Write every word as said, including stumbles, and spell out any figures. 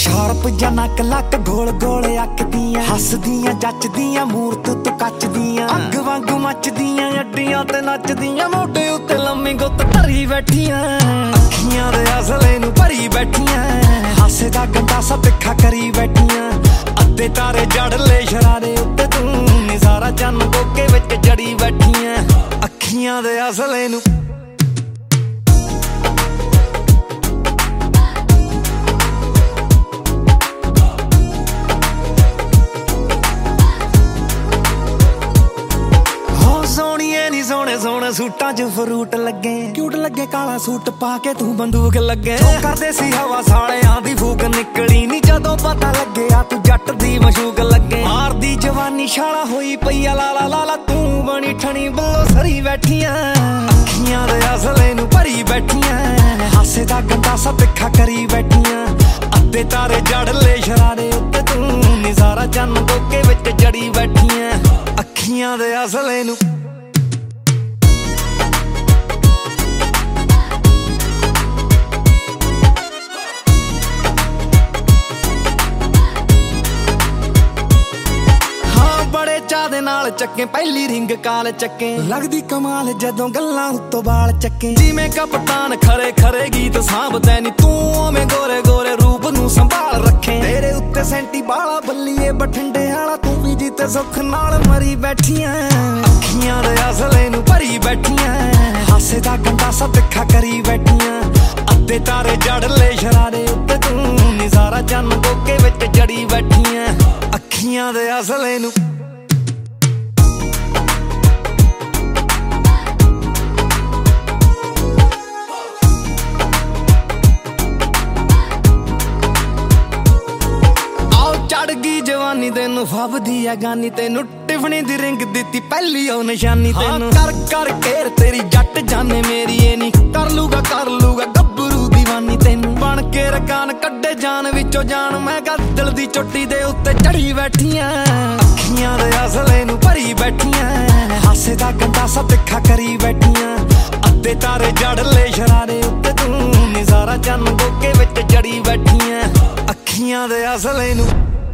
sharp ਜਾਂ ਨੱਕ ਲੱਕ ਗੋਲ ਗੋਲ ਅੱਖਦੀਆਂ, ਹੱਸਦੀਆਂ ਜੱਚਦੀਆਂ ਮੂਰਤ ਤੂੰ ਕੱਚਦੀਆਂ, ਅੱਗ ਵਾਂਗ ਮੱਚਦੀਆਂ ਅੱਡੀਆਂ ਤੇ ਨੱਚਦੀਆਂ, ਮੋਢੇ ਉੱਤੇ ਲੰਮੀ ਗੁੱਤ ਧਰੀ ਬੈਠੀਆਂ, ਅੱਖੀਆਂ ਦੇ ਅਸਲੇ ਨੂੰ ਭਰੀ ਬੈਠੀਆਂ, ਹਾਸੇ ਦਾ ਗੰਦਾ ਸਾ ਤਿੱਖਾ ਕਰੀ ਬੈਠੀਆਂ, ਅੱਧੇ ਤਾਰੇ ਜੜ ਲੈ ਸ਼ਰਾਰੇ ਉੱਤੇ ਤੂੰ ਨੀ ਸਾਰਾ ਚੰਨ ਕੋਕੇ ਵਿੱਚ ਜੜੀ ਬੈਠੀਆਂ, ਅੱਖੀਆਂ ਦੇ ਅਸਲੇ ਨੂੰ ਸੋਹਣੇ ਸੋਹਣੇ ਸੂਟਾਂ 'ਚ ਫਰੂਟ ਲੱਗੇ, ਕਿਊਟ ਲੱਗੇ ਕਾਲਾ ਸੂਟ ਪਾ ਕੇ ਤੂੰ ਬੰਦੂਕ ਲੱਗੇ, ਕਰਦੇ ਸੀ ਹਵਾ ਸਾਲਿਆਂ ਦੀ ਫੂਕ ਨਿਕਲੀ ਨੀ ਜਦੋਂ ਪਤਾ ਲੱਗਿਆ ਤੂੰ ਜੱਟ ਦੀ ਮਸ਼ੂਕ ਲੱਗੇ, ਮਾਰਦੀ ਜਵਾਨੀ ਛਾਲਾ ਹੋਈ ਪਈਆ ਲਾਲਾ ਲਾਲਾ, ਤੂੰ ਬਣੀ ਠਣੀ ਬੱਲੋ ਸਰੀ ਬੈਠੀਆਂ, ਅੱਖੀਆਂ ਦੇ ਅਸਲੇ ਨੂੰ ਭਰੀ ਬੈਠੀਆਂ, ਹਾਸੇ ਦਾ ਗੰਦਾ ਸਾ ਤਿੱਖਾ ਕਰੀ ਬੈਠੀਆਂ, ਅੱਧੇ ਤਾਰੇ ਜੜ ਲੈ ਸ਼ਰਾਰੇ ਉੱਤੇ ਤੂੰ ਨੀ ਸਾਰਾ ਚੰਨ ਕੋਕੇ ਵਿੱਚ ਜੜੀ ਬੈਠੀਆਂ, ਅੱਖੀਆਂ ਦੇ ਅਸਲੇ ਨੂੰ ਚਾਹ ਦੇ ਨਾਲ ਚੱਕੇ ਪਹਿਲੀ ਰਿੰਗ ਕਾਲ ਚੱਕੇ, ਲੱਗਦੀ ਕਮਾਲ ਜਦੋਂ ਗੱਲਾਂ ਉੱਤੋਂ ਬਾਲ ਚੱਕੇ, ਜਿਵੇਂ ਕਪਤਾਨ ਖਰੇ ਖਰੇ ਗੀਤ ਸਾਂਭਦੇ ਨੀ ਤੂੰ ਓਵੇਂ ਗੋਰੇ ਗੋਰੇ ਰੂਪ ਨੂੰ ਸੰਭਾਲ ਰੱਖੇ, ਤੇਰੇ ਉੱਤੇ ਸੈਂਟੀ ਬਾਲਾ ਬੱਲੀਏ ਬਠਿੰਡੇ ਵਾਲਾ, ਤੂੰ ਵੀ ਜੀਤੇ ਸੁੱਖ ਨਾਲ ਮਰੀ ਬੈਠੀਆਂ, ਅੱਖੀਆਂ ਦੇ ਅਸਲੇ ਨੂੰ ਭਰੀ ਬੈਠੀਆਂ, ਹਾਸੇ ਦਾ ਗੰਦਾ ਸਾ ਤਿੱਖਾ ਕਰੀ ਬੈਠੀਆਂ, ਅੱਧੇ ਤਾਰੇ ਜੜ ਲੈ ਸ਼ਰਾਰੇ ਉੱਤੇ ਤੂੰ ਨੀ ਸਾਰਾ ਚੰਨ ਕੋਕੇ ਵਿੱਚ ਜੜੀ ਬੈਠੀਆਂ, ਅੱਖੀਆਂ ਦੇ ਅਸਲੇ ਨੂੰ ਜਵਾਨੀ ਤੈਨੂੰ ਫੱਬਦੀ ਆ ਗਾਨੀ, ਤੈਨੂੰ ਟਿਫਣੀ ਦੀ ਰਿੰਗ ਦਿੱਤੀ ਪਹਿਲੀ ਉਹ ਨਿਸ਼ਾਨੀ, ਤੈਨੂੰ ਕਰ ਕਰ ਕੇਰ ਤੇਰੀ ਜੱਟ ਜਾਨੇ ਮੇਰੀ ਇਹ ਨੀ, ਕਰ ਲੂਗਾ ਕਰ ਲੂਗਾ ਗੱਭਰੂ ਦੀਵਾਨੀ, ਤੈਨੂੰ ਬਣ ਕੇ ਰਕਾਨ ਕੱਢੇ ਜਾਨ ਵਿੱਚੋਂ ਜਾਨ, ਮੈਂ ਕਾ ਦਿਲ ਦੀ ਚੋਟੀ ਦੇ ਉੱਤੇ ਚੜੀ ਬੈਠੀਆਂ, ਅੱਖੀਆਂ ਦੇ ਅਸਲੇ ਨੂੰ ਭਰੀ ਬੈਠੀਆਂ, ਹਾਸੇ ਦਾ ਗੰਦਾ ਸਾ ਤਿੱਖਾ ਕਰੀ ਬੈਠੀਆਂ, ਅੱਧੇ ਤਾਰੇ ਜੜ ਲੈ ਸ਼ਰਾਰੇ ਉੱਤੇ ਤੂੰ ਨੀ ਸਾਰਾ ਚੰਨ ਕੋਕੇ ਵਿੱਚ ਜੜੀ ਬੈਠੀਆਂ, ਅੱਖੀਆਂ ਦੇ ਅਸਲੇ ਨੂੰ